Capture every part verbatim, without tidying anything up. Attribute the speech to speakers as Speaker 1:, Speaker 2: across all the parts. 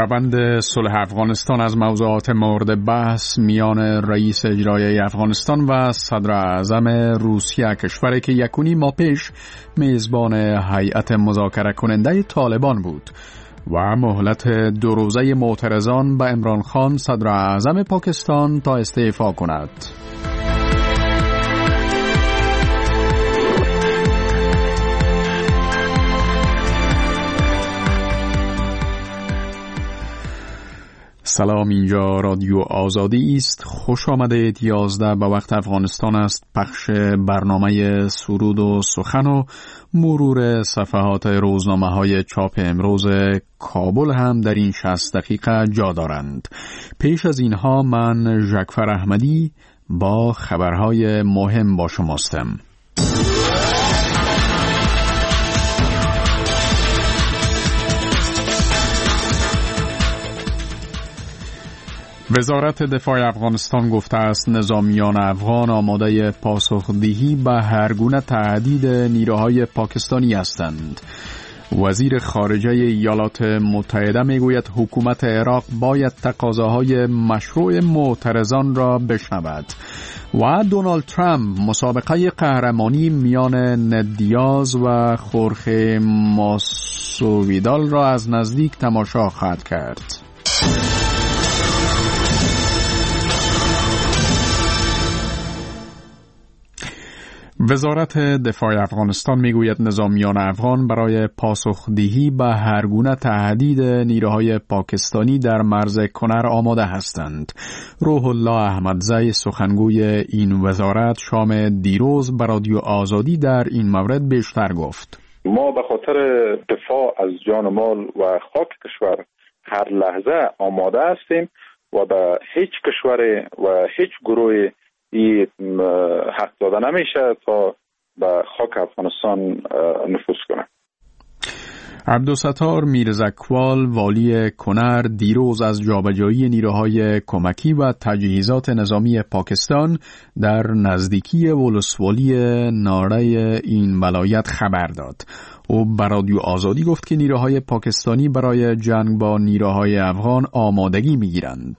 Speaker 1: روند صلح افغانستان از موضوعات مورد بحث میان رئیس اجرایی افغانستان و صدر اعظم روسیه، کشوری که یکونی ماه پیش میزبان هیئت مذاکره کننده طالبان بود و مهلت دو روزه معترضان به عمران خان صدر اعظم پاکستان تا استعفا کند. سلام، اینجا رادیو آزادی است. خوش آمدید. یازده به وقت افغانستان است. پخش برنامه سرود و سخن و مرور صفحات روزنامه های چاپ امروز کابل هم در این شصت دقیقه جا دارند. پیش از اینها من ژکفر احمدی با خبرهای مهم با شماستم. وزارت دفاع افغانستان گفته است نظامیان افغان آماده پاسخدهی به هر گونه تهدید نیروهای پاکستانی هستند. وزیر خارجه ایالات متحده میگوید حکومت عراق باید تقاضاهای مشروع معترضان را بشنود. و دونالد ترامپ مسابقه قهرمانی میان نed دیاز و خورخه ماسویدال را از نزدیک تماشا خواهد کرد. وزارت دفاع افغانستان میگوید نظامیان افغان برای پاسخدهی به هر گونه تهدید نیروهای پاکستانی در مرز کنر آماده هستند. روح الله احمدزی سخنگوی این وزارت شام دیروز به رادیو آزادی در این مورد بیشتر گفت.
Speaker 2: ما به خاطر دفاع از جان و مال و خاک کشور هر لحظه آماده هستیم و به هیچ کشور و هیچ گروه این حق داده نمیشه تا به خاک افغانستان نفوذ کنه.
Speaker 1: عبدالستار میرزکوال والی کنر دیروز از جابجایی نیروهای کمکی و تجهیزات نظامی پاکستان در نزدیکی ولسوالی ناره این ولایت خبر داد. او به رادیو آزادی گفت که نیروهای پاکستانی برای جنگ با نیروهای افغان آمادگی میگیرند.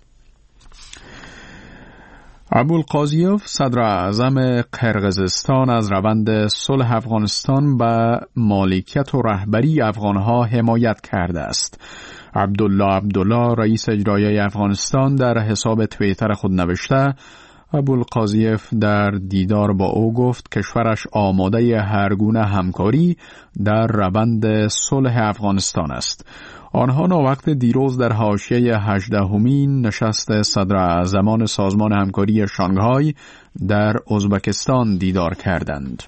Speaker 1: ابوالقاضیوف صدر اعظم قرقیزستان از روند صلح افغانستان به مالکیت و رهبری افغانها حمایت کرده است. عبدالله عبدالله رئیس اجرایی افغانستان در حساب توییتر خود نوشته ابوالقاضیوف در دیدار با او گفت کشورش آماده هر گونه همکاری در روند صلح افغانستان است. آنها ناوقت دیروز در حاشیه هجدهمین نشست صدر اعظمان سازمان همکاری شانگهای در ازبکستان دیدار کردند.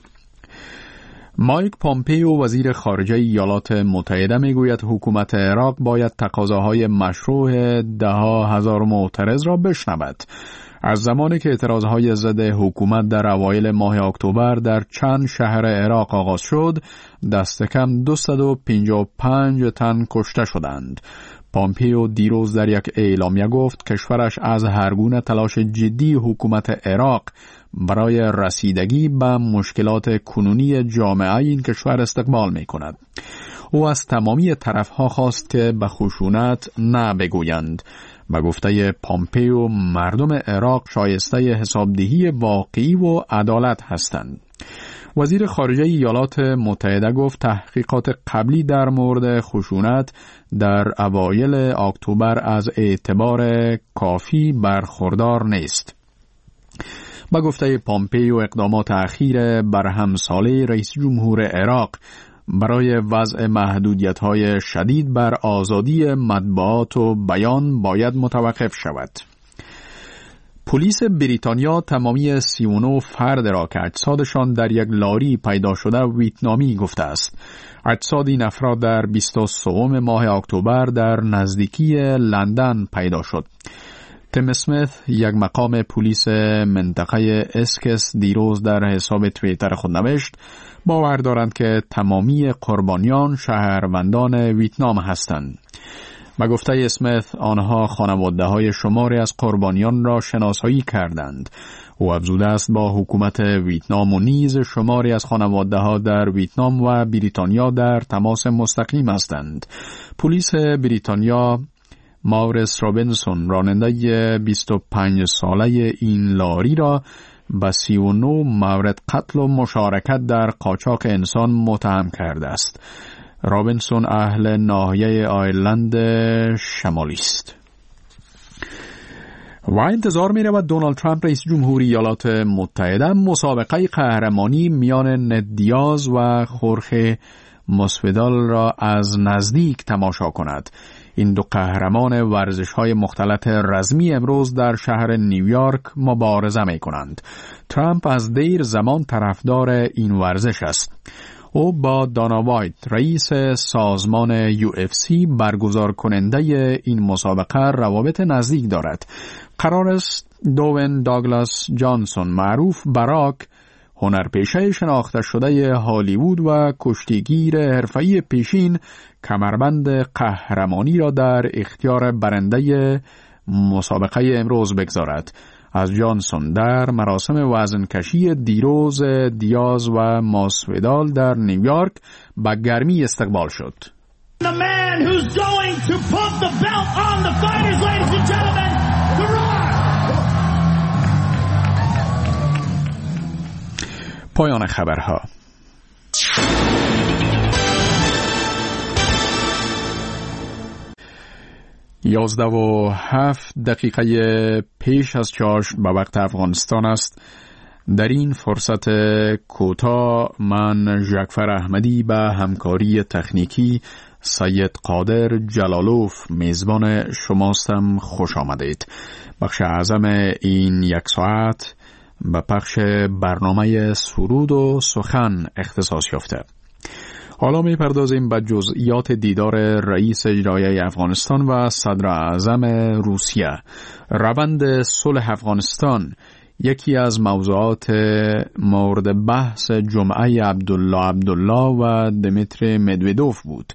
Speaker 1: مایک پامپیو وزیر خارجه ایالات متحده میگوید حکومت عراق باید تقاضاهای مشروع ده هزار معترض را بشنود. از زمانی که اعتراضهای ضد حکومت در اوایل ماه اکتبر در چند شهر عراق آغاز شد، دست کم دویست و پنجاه و پنج تن کشته شدند. پامپیو دیروز در یک اعلامیه گفت کشورش از هر گونه تلاش جدی حکومت عراق برای رسیدگی به مشکلات کنونی جامعه این کشور استقبال می کند. او از تمامی طرفها خواست که به خشونت نه بگویند. به گفته پامپیو مردم عراق شایسته حسابدهی واقعی و عدالت هستند. وزیر خارجه ایالات متحده گفت تحقیقات قبلی در مورد خشونت در اوایل اکتبر از اعتبار کافی برخوردار نیست. به گفته پامپیو اقدامات اخیر برهمساله رئیس جمهور عراق برای وضع محدودیت‌های شدید بر آزادی مطبوعات و بیان باید متوقف شود. پلیس بریتانیا تمامی سی و نه فرد را که اجسادشان در یک لاری پیدا شده ویتنامی گفته است. اجساد این افراد در بیست و سوم ماه اکتبر در نزدیکی لندن پیدا شد. تیم اسمیت یک مقام پلیس منطقه اسکس دیروز در حساب توییتر خود نوشت باور دارند که تمامی قربانیان شهروندان ویتنام هستند. به گفته اسمیت آنها خانواده های شماری از قربانیان را شناسایی کردند. او افزوده است با حکومت ویتنام و نیز شماری از خانواده ها در ویتنام و بریتانیا در تماس مستقیم هستند. پلیس بریتانیا ماورس رابینسون راننده بیست و پنج ساله این لاری را به سی و نه مورد قتل و مشارکت در قاچاق انسان متهم کرده است. رابینسون اهل ناحیه آیرلند شمالی است. و انتظار می رود دونالد ترامپ رئیس جمهوری ایالات متحده مسابقه قهرمانی میان ند دیاز و خورخه ماسویدال را از نزدیک تماشا کند. این دو قهرمان ورزش‌های مختلط رزمی امروز در شهر نیویورک مبارزه می‌کنند. ترامپ از دیر زمان طرفدار این ورزش است. او با دانا وایت رئیس سازمان یو اف سی برگزار کننده این مسابقه روابط نزدیک دارد. قرار است دوین داگلاس جانسون معروف براک، هنرپیشه شناخته شده هالیوود و کشتیگیر حرفه‌ای پیشین، کمربند قهرمانی را در اختیار برنده مسابقه امروز بگذارد. از جانسون در مراسم وزنکشی دیروز دیاز و ماسویدال در نیویورک با گرمی استقبال شد.
Speaker 3: The man who's going to put the belt on the fighters, ladies and gentlemen, The Rock.
Speaker 1: پایان خبرها. یازده و هفت دقیقه پیش از چاشت به وقت افغانستان است. در این فرصت کوتاه من جعفر احمدی به همکاری تکنیکی سید قادر جلالوف میزبان شماستم. خوش آمدید. بخش اعظم این یک ساعت به پخش برنامه سرود و سخن اختصاص یافته. حالا می پردازیم به جزئیات دیدار رئیس اجرایی افغانستان و صدر اعظم روسیه. روند صلح افغانستان یکی از موضوعات مورد بحث جمعه عبدالله عبدالله و دمیتری مدودوف بود.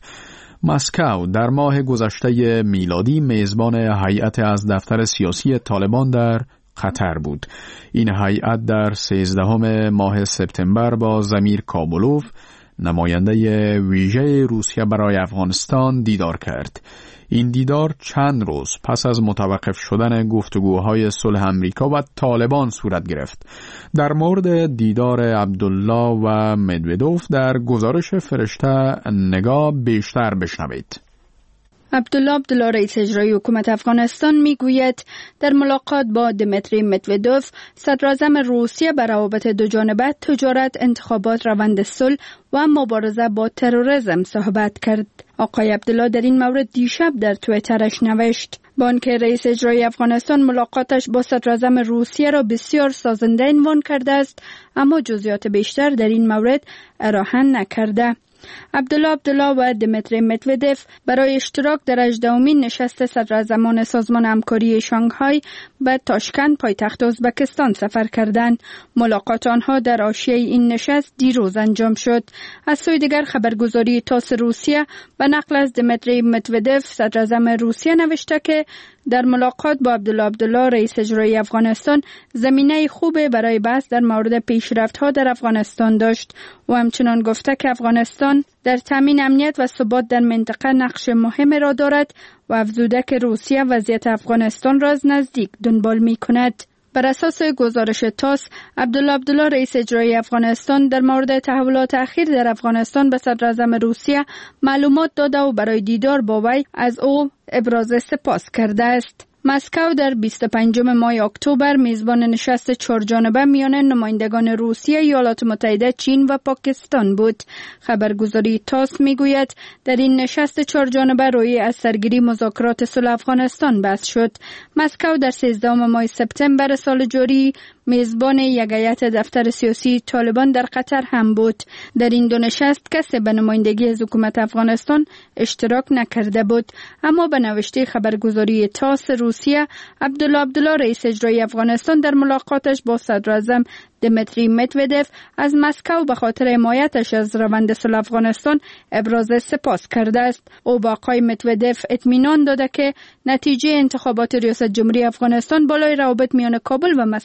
Speaker 1: مسکو در ماه گذشته میلادی میزبان هیئت از دفتر سیاسی طالبان در قطر بود. این هیئت در سیزدهم ماه سپتامبر با زمیر کابولوف، نماینده ویژه روسیه برای افغانستان، دیدار کرد. این دیدار چند روز پس از متوقف شدن گفتگوهای صلح امریکا و طالبان صورت گرفت. در مورد دیدار عبدالله و مدودوف در گزارش فرشته نگاه بیشتر بشنوید.
Speaker 4: عبدالله عبدالله رئیس اجرایی حکومت افغانستان میگوید در ملاقات با دمیتری مدودوف صدر اعظم روسیه بر روابط دو جانبه، تجارت، انتخابات، روند صلح و مبارزه با تروریسم صحبت کرد. آقای عبدالله در این مورد دیشب در توییترش نوشت: با آنکه رئیس اجرایی افغانستان ملاقاتش با صدر اعظم روسیه را بسیار سازنده عنوان کرده است، اما جزئیات بیشتر در این مورد ارائه نکرده. عبدالله عبدالله و دمیتری مدودوف برای اشتراک در هجدهمین نشست صدراعظمان سازمان همکاری شانگهای به تاشکند پایتخت ازبکستان سفر کردند. ملاقات آنها در حاشیه این نشست دیروز انجام شد. از سوی دیگر خبرگزاری تاس روسیه به نقل از دمیتری مدودوف صدراعظم روسیه نوشته که در ملاقات با عبدالله عبدالله رئیس اجرایی افغانستان زمینه خوبه برای بحث در مورد پیشرفت‌ها در افغانستان داشت و همچنان گفته که افغانستان در تامین امنیت و ثبات در منطقه نقش مهمی را دارد و افزوده که روسیه وضعیت افغانستان را از نزدیک دنبال می‌کند. بر اساس گزارش تاس، عبدالله عبدالله رئیس اجرایی افغانستان در مورد تحولات اخیر در افغانستان به صدر اعظم روسیه معلومات داده و برای دیدار با وی از او ابراز سپاس کرده است. مسکو در بیست و پنجم ماه اکتبر میزبان نشست چهارجانبه میان نمایندگان روسیه، ایالات متحده، چین و پاکستان بود. خبرگزاری تاس میگوید در این نشست چهارجانبه روی از سرگیری مذاکرات صلح افغانستان بحث شد. مسکو در سیزدهم ماه سپتامبر سال جاری میزبان یک هیئت دفتر سیاسی طالبان در قطر هم بود. در این دو نشست کسی به نمایندگی از حکومت افغانستان اشتراک نکرده بود، اما به نوشته خبرگزاری تاس روسیه، عبدالله عبدالله رئیس اجرایی افغانستان در ملاقاتش با صدر اعظم دمیتری مدودوف از مسکو به خاطر حمایتش از روند صلح افغانستان ابراز سپاس کرده است. او با آقای مدودوف اطمینان داده که نتیجه انتخابات ریاست جمهوری افغانستان بالای روابط میان کابل و مسکو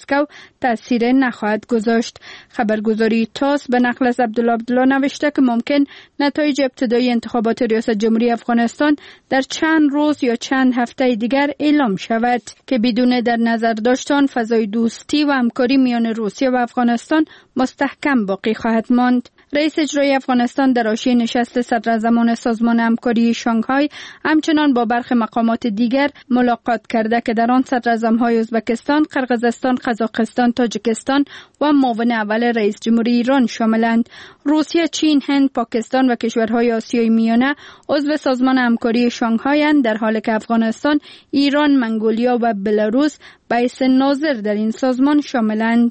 Speaker 4: تأثیر نخواهد گذاشت. خبرگزاری تاس به نقل از عبدالله عبدالله نوشته که ممکن نتایج ابتدایی انتخابات ریاست جمهوری افغانستان در چند روز یا چند هفته دیگر اعلام شود که بدون در نظر داشتن فضای دوستی و همکاری میان روسیه و افغانستان مستحکم باقی خواهد ماند. رئیس اجرایی افغانستان در حاشیه نشست صدراعظمان سازمان همکاری شانگهای همچنان با برخی مقامات دیگر ملاقات کرده که در آن صدراعظم‌های ازبکستان، قرقیزستان، قزاقستان، تاجیکستان و معاون اول رئیس جمهوری ایران شاملند. روسیه، چین، هند، پاکستان و کشورهای آسیای میانه عضو سازمان همکاری شانگهای اند، در حالی که افغانستان، ایران، منگولیا و بلاروس به حیث ناظر در این سازمان شاملند.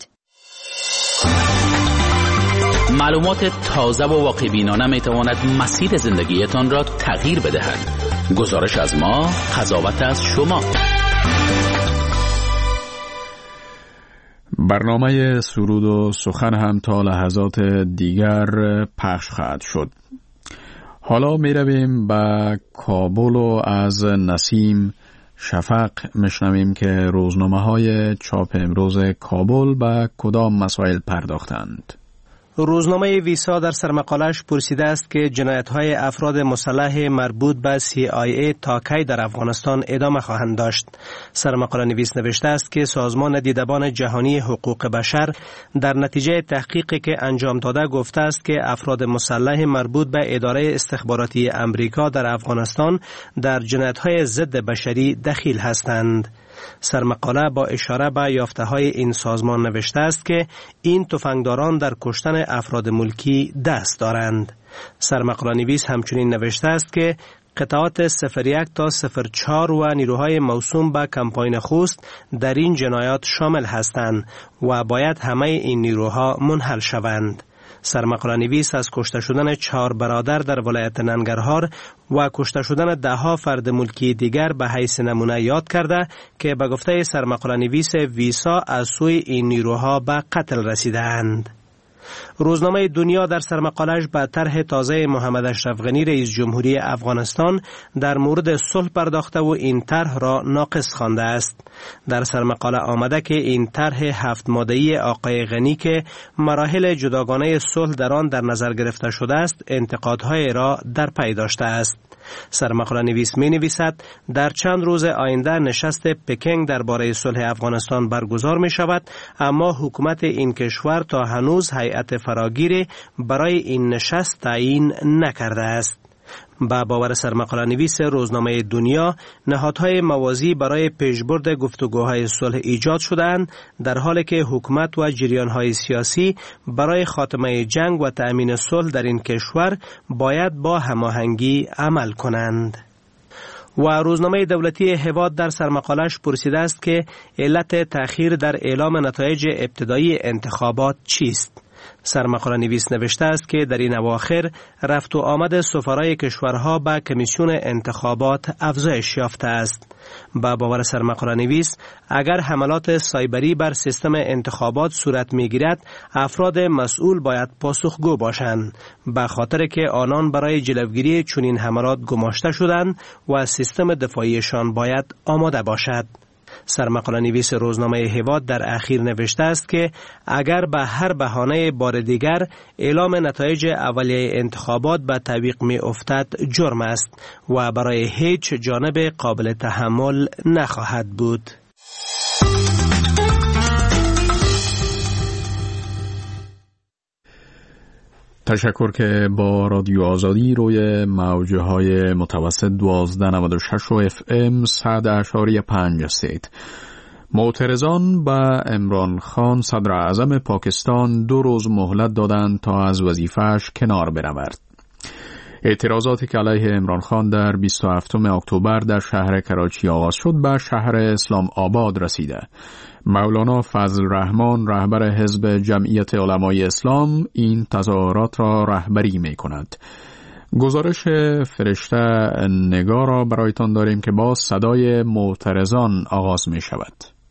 Speaker 5: معلومات تازه و واقع‌بینانه میتواند مسیر زندگیتان را تغییر بدهد. گزارش از ما، قضاوت از شما.
Speaker 1: برنامه سرود و سخن هم تا لحظات دیگر پخش خواهد شد. حالا می رویم به کابل و از نسیم شفق میشنویم که روزنامه های چاپ امروز کابل به کدام مسائل پرداختند.
Speaker 6: روزنامه ویسا در سرمقالش پرسیده است که جنایت‌های افراد مسلح مربوط به سی آی ای تا کی در افغانستان ادامه خواهند داشت. سرمقاله نویس نوشته است که سازمان دیدبان جهانی حقوق بشر در نتیجه تحقیقی که انجام داده گفته است که افراد مسلح مربوط به اداره استخباراتی امریکا در افغانستان در جنایت‌های ضد بشری دخیل هستند. سرمقاله با اشاره به یافته‌های این سازمان نوشته است که این تفنگداران در کشتن افراد ملکی دست دارند. سرمقاله نویس همچنین نوشته است که قطعات صفر یک تا صفر چهار و نیروهای موسوم به کمپاین خوست در این جنایات شامل هستند و باید همه این نیروها منحل شوند. سرمقاله نویس از کشته شدن چهار برادر در ولایت ننگرهار و کشته شدن ده ها فرد ملکی دیگر به حیث نمونه یاد کرده که به گفته سرمقاله نویس ویسا از سوی این نیروها به قتل رسیده اند. روزنامه دنیا در سرمقالش به طرح تازه محمد اشرف غنی رئیس جمهوری افغانستان در مورد صلح پرداخته و این طرح را ناقص خوانده است. در سرمقاله آمده که این طرح هفت ماده‌ای آقای غنی که مراحل جداگانه صلح در آن در نظر گرفته شده است، انتقادهای را در پی داشته است. سرمقاله نویس می نویسد در چند روز آینده نشست پکینگ درباره صلح افغانستان برگزار می شود، اما حکومت این کشور تا هنوز هیئت فراگیری برای این نشست تعیین نکرده است. با باور سرمقاله نویس روزنامه دنیا، نهادهای موازی برای پیشبرد گفتگوهای صلح ایجاد شده‌اند، در حالی که حکومت و جریانهای سیاسی برای خاتمه جنگ و تأمین صلح در این کشور باید با هماهنگی عمل کنند. و روزنامه دولتی هواد در سرمقالش پرسیده است که علت تأخیر در اعلام نتایج ابتدایی انتخابات چیست؟ سرمقاله نویس نوشته است که در این اواخر رفت و آمد سفرای کشورها به کمیسیون انتخابات افزایش یافته است. با باور سرمقاله نویس، اگر حملات سایبری بر سیستم انتخابات صورت می‌گیرد، افراد مسئول باید پاسخگو باشند، به خاطر که آنان برای جلوگیری چنین حملات گماشته شدند و سیستم دفاعیشان باید آماده باشد. سرمقاله نویس روزنامه هواد در اخیر نوشته است که اگر به هر بهانه بار دیگر اعلام نتایج اولیه انتخابات به تعویق می افتد جرم است و برای هیچ جانب قابل تحمل نخواهد بود.
Speaker 1: تشکر که با رادیو آزادی روی موجه های متوسط دوازده نود و شش و اف ام صد اشاری پنج هستید. معترضان به عمران خان صدر اعظم پاکستان دو روز مهلت دادند تا از وظیفه‌اش کنار برود. اعتراضاتی که علیه عمران خان در بیست و هفتم اکتبر در شهر کراچی آغاز شد به شهر اسلام آباد رسیده. مولانا فضل رحمان رهبر حزب جمعیت علمای اسلام این تظاهرات را رهبری می کند. گزارش فرشته نگار را برایتان داریم که با صدای معترضان آغاز می شود.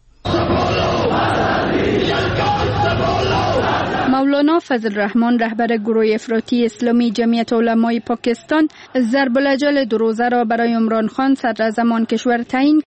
Speaker 4: مولانا فضل رحمان رهبر گروه افراطی اسلامی جمعیت علمای پاکستان ضرب الاجل دو روزه را برای عمران خان صدر اعظم کشور تعیین